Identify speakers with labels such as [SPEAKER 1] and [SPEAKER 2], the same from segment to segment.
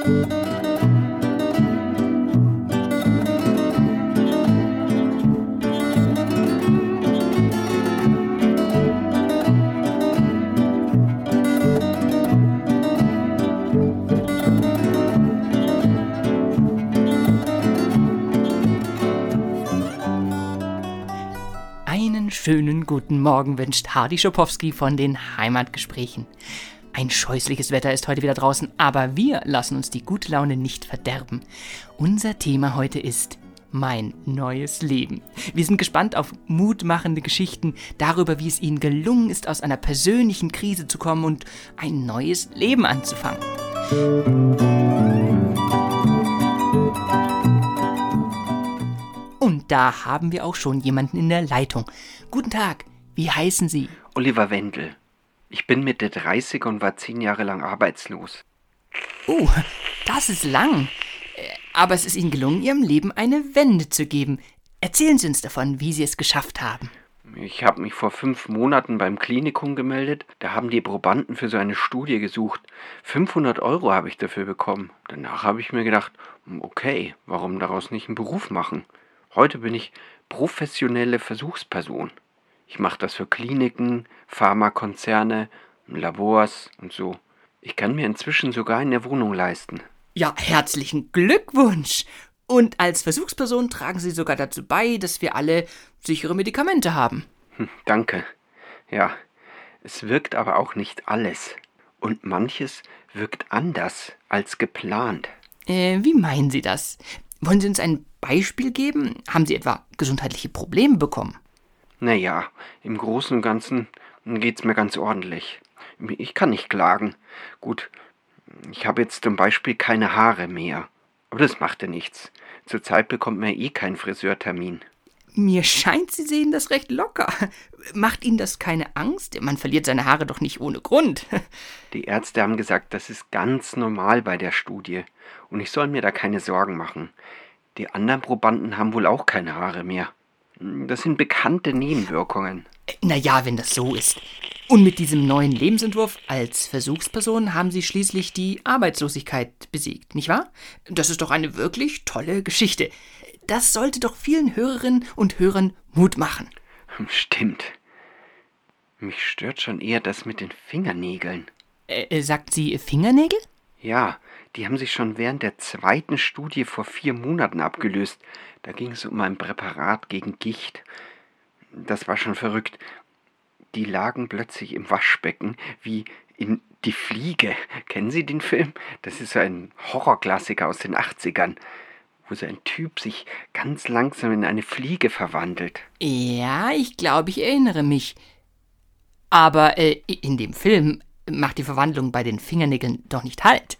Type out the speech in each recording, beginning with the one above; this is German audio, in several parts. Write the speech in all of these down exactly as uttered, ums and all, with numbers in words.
[SPEAKER 1] Schönen guten Morgen wünscht Hardy Schopowski von den Heimatgesprächen. Ein scheußliches Wetter ist heute wieder draußen, aber wir lassen uns die gute Laune nicht verderben. Unser Thema heute ist mein neues Leben. Wir sind gespannt auf mutmachende Geschichten darüber, wie es Ihnen gelungen ist, aus einer persönlichen Krise zu kommen und ein neues Leben anzufangen. Und da haben wir auch schon jemanden in der Leitung. Guten Tag, wie heißen Sie?
[SPEAKER 2] Oliver Wendel. Ich bin Mitte dreißig und war zehn Jahre lang arbeitslos.
[SPEAKER 1] Oh, das ist lang. Aber es ist Ihnen gelungen, Ihrem Leben eine Wende zu geben. Erzählen Sie uns davon, wie Sie es geschafft haben.
[SPEAKER 2] Ich habe mich vor fünf Monaten beim Klinikum gemeldet. Da haben die Probanden für so eine Studie gesucht. fünfhundert Euro habe ich dafür bekommen. Danach habe ich mir gedacht, okay, warum daraus nicht einen Beruf machen? Heute bin ich professionelle Versuchsperson. Ich mache das für Kliniken, Pharmakonzerne, Labors und so. Ich kann mir inzwischen sogar eine Wohnung leisten.
[SPEAKER 1] Ja, herzlichen Glückwunsch! Und als Versuchsperson tragen Sie sogar dazu bei, dass wir alle sichere Medikamente haben.
[SPEAKER 2] Hm, danke. Ja, es wirkt aber auch nicht alles. Und manches wirkt anders als geplant.
[SPEAKER 1] Äh, wie meinen Sie das? Wollen Sie uns ein Beispiel geben? Haben Sie etwa gesundheitliche Probleme bekommen?
[SPEAKER 2] Naja, im Großen und Ganzen geht's mir ganz ordentlich. Ich kann nicht klagen. Gut, ich habe jetzt zum Beispiel keine Haare mehr. Aber das macht ja nichts. Zurzeit bekommt man eh keinen Friseurtermin.
[SPEAKER 1] Mir scheint, Sie sehen das recht locker. Macht Ihnen das keine Angst? Man verliert seine Haare doch nicht ohne Grund.
[SPEAKER 2] Die Ärzte haben gesagt, das ist ganz normal bei der Studie. Und ich soll mir da keine Sorgen machen. Die anderen Probanden haben wohl auch keine Haare mehr. Das sind bekannte Nebenwirkungen.
[SPEAKER 1] Naja, wenn das so ist. Und mit diesem neuen Lebensentwurf als Versuchsperson haben Sie schließlich die Arbeitslosigkeit besiegt, nicht wahr? Das ist doch eine wirklich tolle Geschichte. Das sollte doch vielen Hörerinnen und Hörern Mut machen.
[SPEAKER 2] Stimmt. Mich stört schon eher das mit den Fingernägeln.
[SPEAKER 1] Äh, sagt sie Fingernägel?
[SPEAKER 2] Ja, die haben sich schon während der zweiten Studie vor vier Monaten abgelöst. Da ging es um ein Präparat gegen Gicht. Das war schon verrückt. Die lagen plötzlich im Waschbecken wie in Die Fliege. Kennen Sie den Film? Das ist so ein Horrorklassiker aus den achtzigern, wo so ein Typ sich ganz langsam in eine Fliege verwandelt.
[SPEAKER 1] Ja, ich glaube, ich erinnere mich. Aber äh, in dem Film macht die Verwandlung bei den Fingernägeln doch nicht Halt.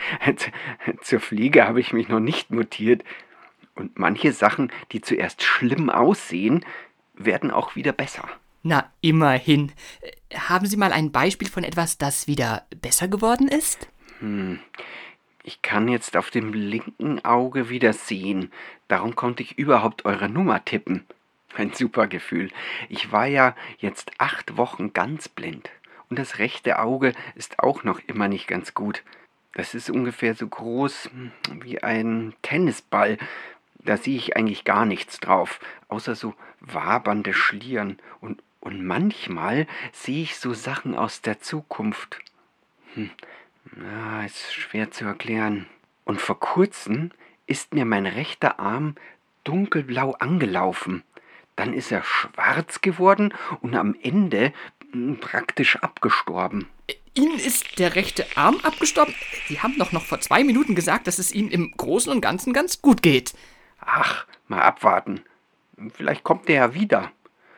[SPEAKER 2] Zur Fliege habe ich mich noch nicht mutiert. Und manche Sachen, die zuerst schlimm aussehen, werden auch wieder besser.
[SPEAKER 1] Na, immerhin. Haben Sie mal ein Beispiel von etwas, das wieder besser geworden ist?
[SPEAKER 2] Hm. Ich kann jetzt auf dem linken Auge wieder sehen. Darum konnte ich überhaupt eure Nummer tippen. Ein super Gefühl. Ich war ja jetzt acht Wochen ganz blind. Und das rechte Auge ist auch noch immer nicht ganz gut. Das ist ungefähr so groß wie ein Tennisball. Da sehe ich eigentlich gar nichts drauf, außer so wabernde Schlieren. Und, und manchmal sehe ich so Sachen aus der Zukunft. Hm. Ja, ist schwer zu erklären. Und vor kurzem ist mir mein rechter Arm dunkelblau angelaufen. Dann ist er schwarz geworden und am Ende praktisch abgestorben.
[SPEAKER 1] Ihnen ist der rechte Arm abgestorben? Sie haben doch noch vor zwei Minuten gesagt, dass es Ihnen im Großen und Ganzen ganz gut geht.
[SPEAKER 2] Ach, mal abwarten. Vielleicht kommt der ja wieder.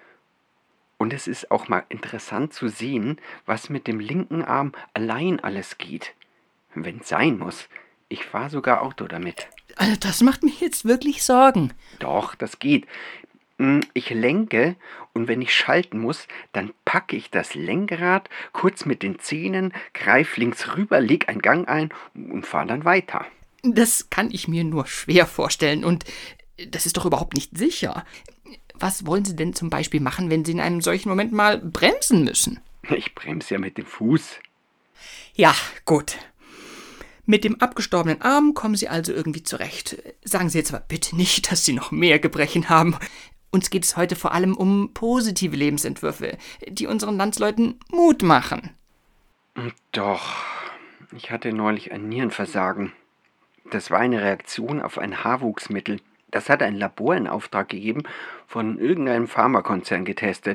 [SPEAKER 2] Und es ist auch mal interessant zu sehen, was mit dem linken Arm allein alles geht. Wenn es sein muss. Ich fahre sogar Auto damit.
[SPEAKER 1] Also das macht mir jetzt wirklich Sorgen.
[SPEAKER 2] Doch, das geht. Ich lenke und wenn ich schalten muss, dann packe ich das Lenkrad kurz mit den Zähnen, greife links rüber, leg einen Gang ein und fahre dann weiter.
[SPEAKER 1] Das kann ich mir nur schwer vorstellen und das ist doch überhaupt nicht sicher. Was wollen Sie denn zum Beispiel machen, wenn Sie in einem solchen Moment mal bremsen müssen?
[SPEAKER 2] Ich bremse ja mit dem Fuß.
[SPEAKER 1] Ja, gut. Mit dem abgestorbenen Arm kommen Sie also irgendwie zurecht. Sagen Sie jetzt aber bitte nicht, dass Sie noch mehr Gebrechen haben. Uns geht es heute vor allem um positive Lebensentwürfe, die unseren Landsleuten Mut machen.
[SPEAKER 2] Doch, ich hatte neulich ein Nierenversagen. Das war eine Reaktion auf ein Haarwuchsmittel. Das hat ein Labor in Auftrag gegeben, von irgendeinem Pharmakonzern getestet.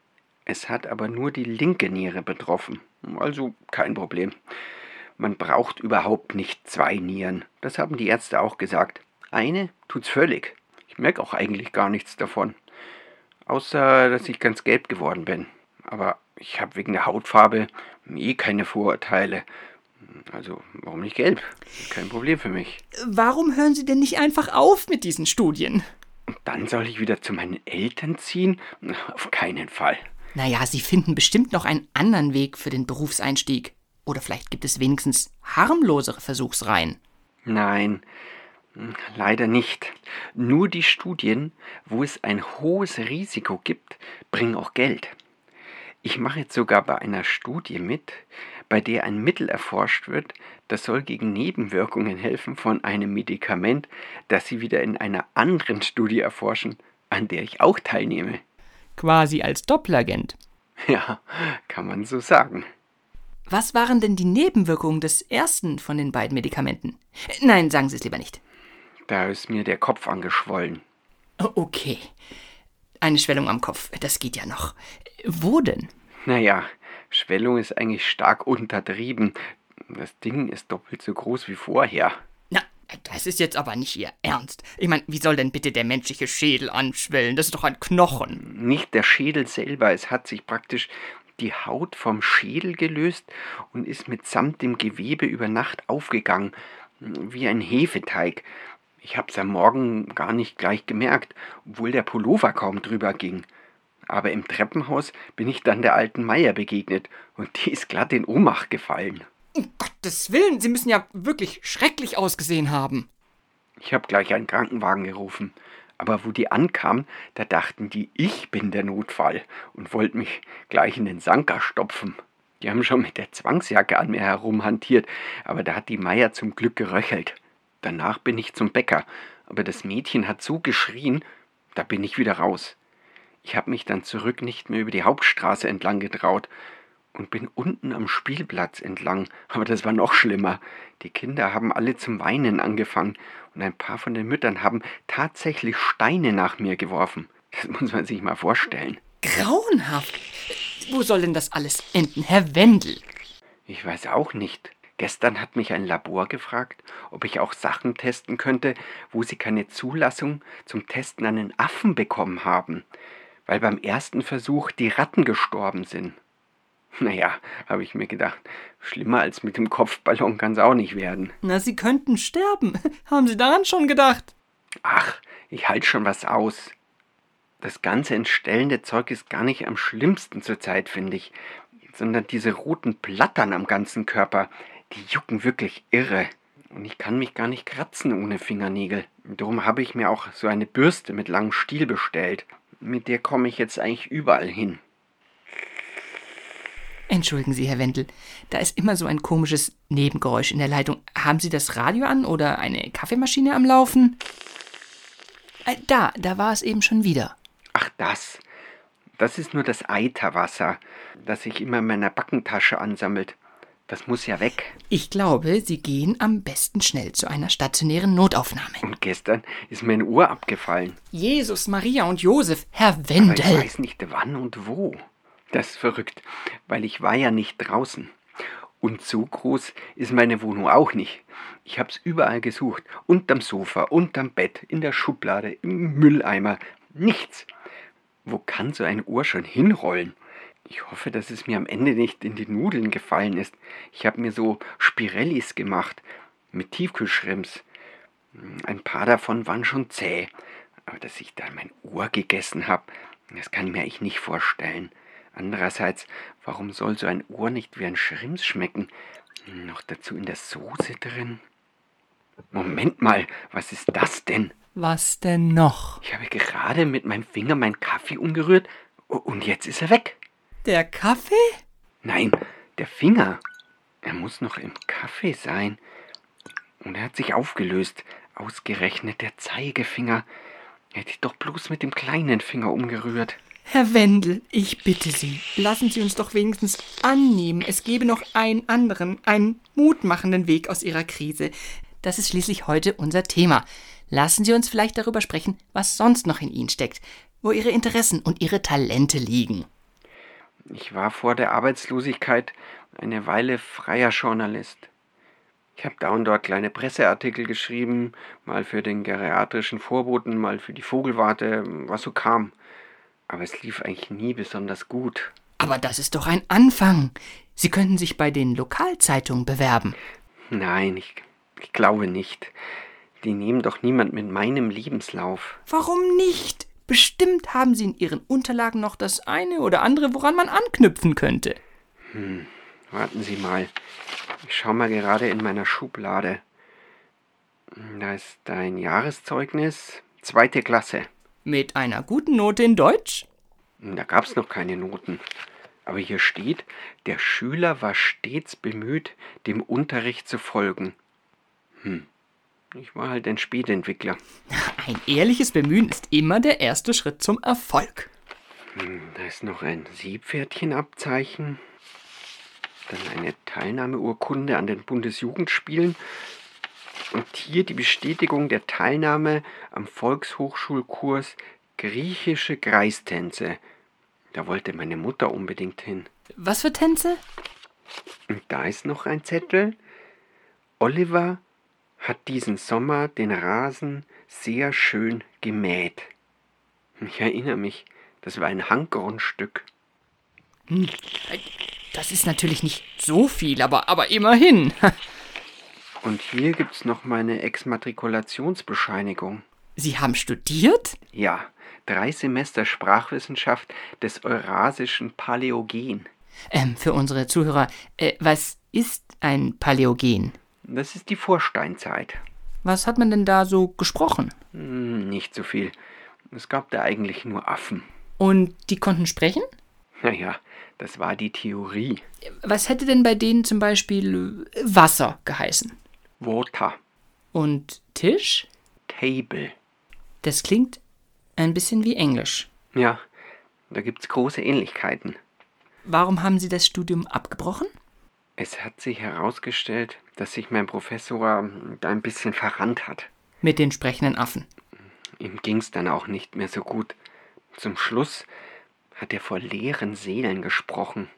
[SPEAKER 2] Es hat aber nur die linke Niere betroffen. Also kein Problem. Man braucht überhaupt nicht zwei Nieren. Das haben die Ärzte auch gesagt. Eine tut's völlig. Ich merke auch eigentlich gar nichts davon. Außer, dass ich ganz gelb geworden bin. Aber ich habe wegen der Hautfarbe eh keine Vorurteile. Also, warum nicht gelb? Kein Problem für mich.
[SPEAKER 1] Warum hören Sie denn nicht einfach auf mit diesen Studien?
[SPEAKER 2] Und dann soll ich wieder zu meinen Eltern ziehen? Auf keinen Fall.
[SPEAKER 1] Naja, Sie finden bestimmt noch einen anderen Weg für den Berufseinstieg. Oder vielleicht gibt es wenigstens harmlosere Versuchsreihen.
[SPEAKER 2] Nein, leider nicht. Nur die Studien, wo es ein hohes Risiko gibt, bringen auch Geld. Ich mache jetzt sogar bei einer Studie mit, bei der ein Mittel erforscht wird, das soll gegen Nebenwirkungen helfen von einem Medikament, das sie wieder in einer anderen Studie erforschen, an der ich auch teilnehme.
[SPEAKER 1] Quasi als Doppelagent.
[SPEAKER 2] Ja, kann man so sagen.
[SPEAKER 1] Was waren denn die Nebenwirkungen des ersten von den beiden Medikamenten? Nein, sagen Sie es lieber nicht.
[SPEAKER 2] Da ist mir der Kopf angeschwollen.
[SPEAKER 1] Okay. Eine Schwellung am Kopf, das geht ja noch. Wo denn?
[SPEAKER 2] Naja, Schwellung ist eigentlich stark untertrieben. Das Ding ist doppelt so groß wie vorher.
[SPEAKER 1] Na, das ist jetzt aber nicht Ihr Ernst. Ich meine, wie soll denn bitte der menschliche Schädel anschwellen? Das ist doch ein Knochen.
[SPEAKER 2] Nicht der Schädel selber, es hat sich praktisch die Haut vom Schädel gelöst und ist mitsamt dem Gewebe über Nacht aufgegangen, wie ein Hefeteig. Ich hab's am Morgen gar nicht gleich gemerkt, obwohl der Pullover kaum drüber ging. Aber im Treppenhaus bin ich dann der alten Meier begegnet und die ist glatt in Ohnmacht gefallen.
[SPEAKER 1] Um Gottes Willen, Sie müssen ja wirklich schrecklich ausgesehen haben.
[SPEAKER 2] Ich habe gleich einen Krankenwagen gerufen. Aber wo die ankamen, da dachten die, ich bin der Notfall und wollten mich gleich in den Sanker stopfen. Die haben schon mit der Zwangsjacke an mir herumhantiert, aber da hat die Meier zum Glück geröchelt. Danach bin ich zum Bäcker, aber das Mädchen hat so geschrien, da bin ich wieder raus. Ich habe mich dann zurück nicht mehr über die Hauptstraße entlang getraut und bin unten am Spielplatz entlang, aber das war noch schlimmer. Die Kinder haben alle zum Weinen angefangen und ein paar von den Müttern haben tatsächlich Steine nach mir geworfen. Das muss man sich mal vorstellen.
[SPEAKER 1] Grauenhaft. Wo soll denn das alles enden, Herr Wendel?
[SPEAKER 2] Ich weiß auch nicht. Gestern hat mich ein Labor gefragt, ob ich auch Sachen testen könnte, wo sie keine Zulassung zum Testen an den Affen bekommen haben, weil beim ersten Versuch die Ratten gestorben sind. Naja, habe ich mir gedacht, schlimmer als mit dem Kopfballon kann es auch nicht werden.
[SPEAKER 1] Na, Sie könnten sterben. Haben Sie daran schon gedacht?
[SPEAKER 2] Ach, ich halte schon was aus. Das ganze entstellende Zeug ist gar nicht am schlimmsten zurzeit, finde ich, sondern diese roten Plattern am ganzen Körper, die jucken wirklich irre. Und ich kann mich gar nicht kratzen ohne Fingernägel. Darum habe ich mir auch so eine Bürste mit langem Stiel bestellt. Mit der komme ich jetzt eigentlich überall hin.
[SPEAKER 1] Entschuldigen Sie, Herr Wendel, da ist immer so ein komisches Nebengeräusch in der Leitung. Haben Sie das Radio an oder eine Kaffeemaschine am Laufen? Äh, da, da war es eben schon wieder.
[SPEAKER 2] Ach, das. Das ist nur das Eiterwasser, das sich immer in meiner Backentasche ansammelt. Das muss ja weg.
[SPEAKER 1] Ich glaube, Sie gehen am besten schnell zu einer stationären Notaufnahme.
[SPEAKER 2] Und gestern ist mir ein Ohr abgefallen.
[SPEAKER 1] Jesus, Maria und Josef, Herr Wendel.
[SPEAKER 2] Aber ich weiß nicht wann und wo. Das ist verrückt, weil ich war ja nicht draußen. Und so groß ist meine Wohnung auch nicht. Ich hab's überall gesucht. Unterm Sofa, unterm Bett, in der Schublade, im Mülleimer. Nichts. Wo kann so ein Ohr schon hinrollen? Ich hoffe, dass es mir am Ende nicht in die Nudeln gefallen ist. Ich habe mir so Spirellis gemacht, mit Tiefkühlschrimps. Ein paar davon waren schon zäh. Aber dass ich da mein Ohr gegessen habe, das kann ich mir eigentlich nicht vorstellen. Andererseits, warum soll so ein Ohr nicht wie ein Schrimps schmecken? Noch dazu in der Soße drin. Moment mal, was ist das denn?
[SPEAKER 1] Was denn noch?
[SPEAKER 2] Ich habe gerade mit meinem Finger meinen Kaffee umgerührt und jetzt ist er weg.
[SPEAKER 1] Der Kaffee?
[SPEAKER 2] Nein, der Finger. Er muss noch im Kaffee sein. Und er hat sich aufgelöst. Ausgerechnet der Zeigefinger. Hätte ich doch bloß mit dem kleinen Finger umgerührt.
[SPEAKER 1] Herr Wendel, ich bitte Sie, lassen Sie uns doch wenigstens annehmen, es gäbe noch einen anderen, einen mutmachenden Weg aus Ihrer Krise. Das ist schließlich heute unser Thema. Lassen Sie uns vielleicht darüber sprechen, was sonst noch in Ihnen steckt, wo Ihre Interessen und Ihre Talente liegen.
[SPEAKER 2] Ich war vor der Arbeitslosigkeit eine Weile freier Journalist. Ich habe da und dort kleine Presseartikel geschrieben, mal für den geriatrischen Vorboten, mal für die Vogelwarte, was so kam. Aber es lief eigentlich nie besonders gut.
[SPEAKER 1] Aber das ist doch ein Anfang. Sie könnten sich bei den Lokalzeitungen bewerben.
[SPEAKER 2] Nein, ich, ich glaube nicht. Die nehmen doch niemand mit meinem Lebenslauf.
[SPEAKER 1] Warum nicht? Bestimmt haben Sie in Ihren Unterlagen noch das eine oder andere, woran man anknüpfen könnte.
[SPEAKER 2] Hm, warten Sie mal. Ich schaue mal gerade in meiner Schublade. Da ist dein Jahreszeugnis, zweite Klasse.
[SPEAKER 1] Mit einer guten Note in Deutsch?
[SPEAKER 2] Da gab es noch keine Noten. Aber hier steht, der Schüler war stets bemüht, dem Unterricht zu folgen. Hm, ich war halt ein Spätentwickler.
[SPEAKER 1] Ein ehrliches Bemühen ist immer der erste Schritt zum Erfolg.
[SPEAKER 2] Hm, da ist noch ein Seepferdchenabzeichen. Dann eine Teilnahmeurkunde an den Bundesjugendspielen. Und hier die Bestätigung der Teilnahme am Volkshochschulkurs Griechische Kreistänze. Da wollte meine Mutter unbedingt hin.
[SPEAKER 1] Was für Tänze?
[SPEAKER 2] Und da ist noch ein Zettel. Oliver hat diesen Sommer den Rasen sehr schön gemäht. Ich erinnere mich, das war ein Handgrundstück.
[SPEAKER 1] Hm. Das ist natürlich nicht so viel, aber, aber immerhin.
[SPEAKER 2] Und hier gibt's noch meine Exmatrikulationsbescheinigung.
[SPEAKER 1] Sie haben studiert?
[SPEAKER 2] Ja, drei Semester Sprachwissenschaft des Eurasischen Paläogen.
[SPEAKER 1] Ähm, für unsere Zuhörer, äh, was ist ein Paläogen?
[SPEAKER 2] Das ist die Vorsteinzeit.
[SPEAKER 1] Was hat man denn da so gesprochen?
[SPEAKER 2] Hm, nicht so viel. Es gab da eigentlich nur Affen.
[SPEAKER 1] Und die konnten sprechen?
[SPEAKER 2] Naja, das war die Theorie.
[SPEAKER 1] Was hätte denn bei denen zum Beispiel Wasser geheißen?
[SPEAKER 2] Water.
[SPEAKER 1] Und Tisch?
[SPEAKER 2] Table.
[SPEAKER 1] Das klingt ein bisschen wie Englisch.
[SPEAKER 2] Ja, da gibt's große Ähnlichkeiten.
[SPEAKER 1] Warum haben Sie das Studium abgebrochen?
[SPEAKER 2] Es hat sich herausgestellt, dass sich mein Professor da ein bisschen verrannt hat.
[SPEAKER 1] Mit den sprechenden Affen.
[SPEAKER 2] Ihm ging's dann auch nicht mehr so gut. Zum Schluss hat er vor leeren Seelen gesprochen.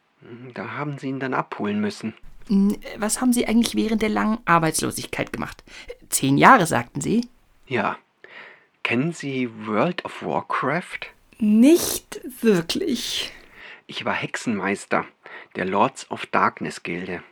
[SPEAKER 2] Da haben sie ihn dann abholen müssen.
[SPEAKER 1] Was haben Sie eigentlich während der langen Arbeitslosigkeit gemacht? Zehn Jahre, sagten Sie?
[SPEAKER 2] Ja. Kennen Sie World of Warcraft?
[SPEAKER 1] Nicht wirklich.
[SPEAKER 2] Ich war Hexenmeister der Lords of Darkness Gilde.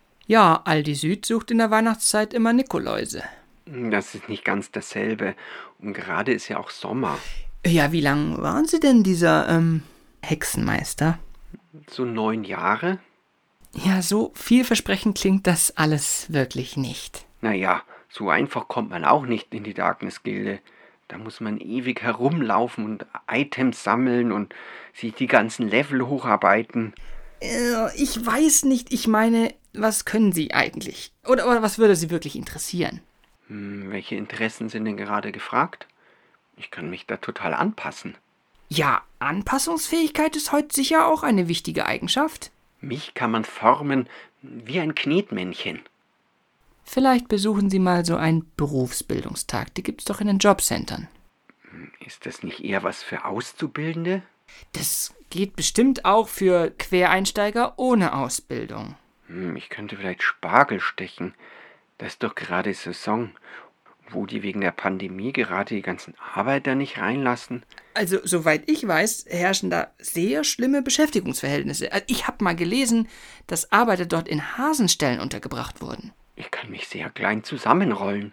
[SPEAKER 1] Ja, Aldi Süd sucht in der Weihnachtszeit immer Nikoläuse.
[SPEAKER 2] Das ist nicht ganz dasselbe. Und gerade ist ja auch Sommer.
[SPEAKER 1] Ja, wie lang waren Sie denn dieser, ähm, Hexenmeister?
[SPEAKER 2] So neun Jahre?
[SPEAKER 1] Ja, so vielversprechend klingt das alles wirklich nicht.
[SPEAKER 2] Naja, so einfach kommt man auch nicht in die Darkness Gilde. Da muss man ewig herumlaufen und Items sammeln und sich die ganzen Level hocharbeiten.
[SPEAKER 1] Äh, ich weiß nicht, ich meine, was können Sie eigentlich? Oder, oder was würde Sie wirklich interessieren?
[SPEAKER 2] Hm, welche Interessen sind denn gerade gefragt? Ich kann mich da total anpassen.
[SPEAKER 1] Ja, Anpassungsfähigkeit ist heute sicher auch eine wichtige Eigenschaft.
[SPEAKER 2] Mich kann man formen wie ein Knetmännchen.
[SPEAKER 1] Vielleicht besuchen Sie mal so einen Berufsbildungstag. Die gibt's doch in den Jobcentern.
[SPEAKER 2] Ist das nicht eher was für Auszubildende?
[SPEAKER 1] Das geht bestimmt auch für Quereinsteiger ohne Ausbildung.
[SPEAKER 2] Hm, ich könnte vielleicht Spargel stechen. Das ist doch gerade Saison, wo die wegen der Pandemie gerade die ganzen Arbeiter nicht reinlassen.
[SPEAKER 1] Also, soweit ich weiß, herrschen da sehr schlimme Beschäftigungsverhältnisse. Ich habe mal gelesen, dass Arbeiter dort in Hasenställen untergebracht wurden.
[SPEAKER 2] Ich kann mich sehr klein zusammenrollen.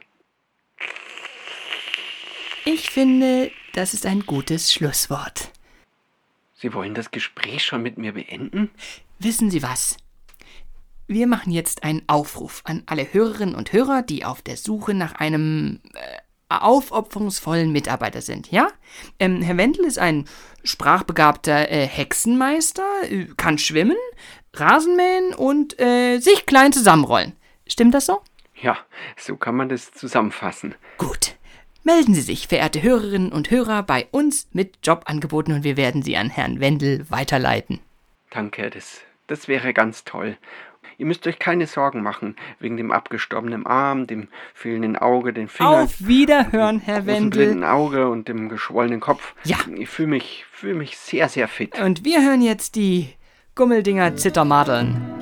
[SPEAKER 1] Ich finde, das ist ein gutes Schlusswort.
[SPEAKER 2] Sie wollen das Gespräch schon mit mir beenden?
[SPEAKER 1] Wissen Sie was? Wir machen jetzt einen Aufruf an alle Hörerinnen und Hörer, die auf der Suche nach einem äh, aufopferungsvollen Mitarbeiter sind, ja? Ähm, Herr Wendel ist ein sprachbegabter äh, Hexenmeister, äh, kann schwimmen, Rasenmähen und äh, sich klein zusammenrollen. Stimmt das so?
[SPEAKER 2] Ja, so kann man das zusammenfassen.
[SPEAKER 1] Gut. Melden Sie sich, verehrte Hörerinnen und Hörer, bei uns mit Jobangeboten und wir werden Sie an Herrn Wendel weiterleiten.
[SPEAKER 2] Danke, das, das wäre ganz toll. Ihr müsst euch keine Sorgen machen, wegen dem abgestorbenen Arm, dem fehlenden Auge, den Fingern.
[SPEAKER 1] Auf Wiederhören, Herr Wendel.
[SPEAKER 2] Dem Auge und dem geschwollenen Kopf.
[SPEAKER 1] Ja.
[SPEAKER 2] Ich fühle mich, fühl mich sehr, sehr fit.
[SPEAKER 1] Und wir hören jetzt die Gummeldinger Zittermadeln.